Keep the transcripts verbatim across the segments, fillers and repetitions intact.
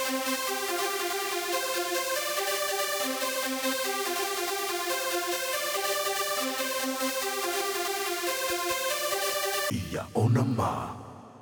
Iya Onama.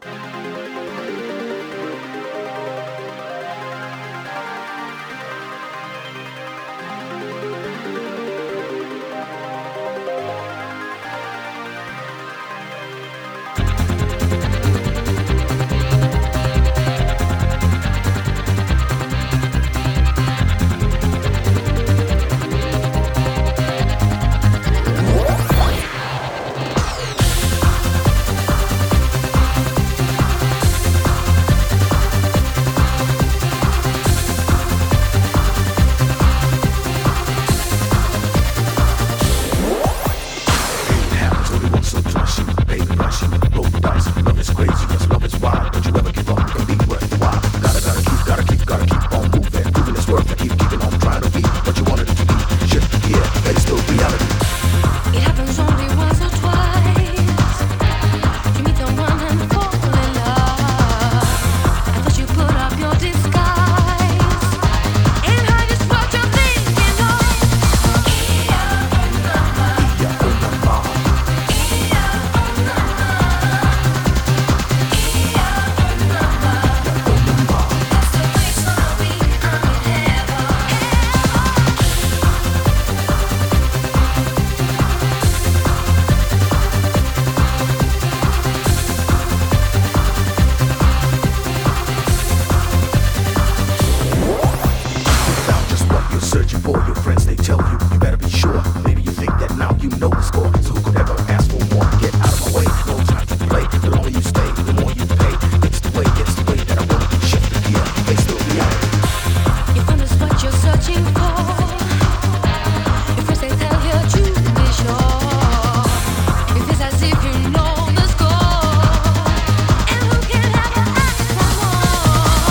Searching for your friends, they tell you, you better be sure. Maybe you think that now you know the score. So who could ever ask for more? Get out of my way, no time to play. The longer you stay, the more you pay. It's the way, it's the way that I want to shift the gear, face the reality. You find us what you're searching for. Your friends, they tell you to be sure. It feels as if you know the score. And who can ever ask for more?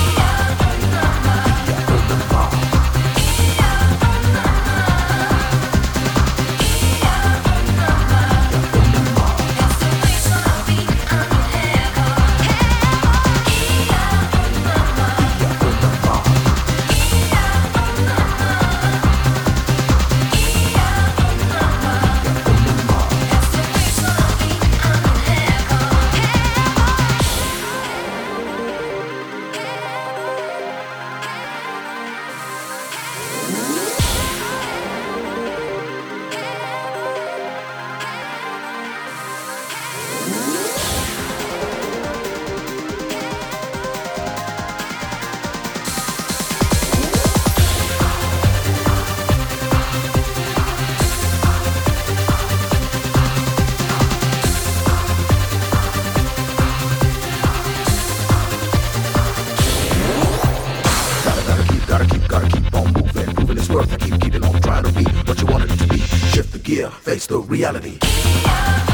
Gotta keep, gotta keep on moving, proving it's worth it. Keep keeping on trying to be what you wanted it to be. Shift the gear, face the reality.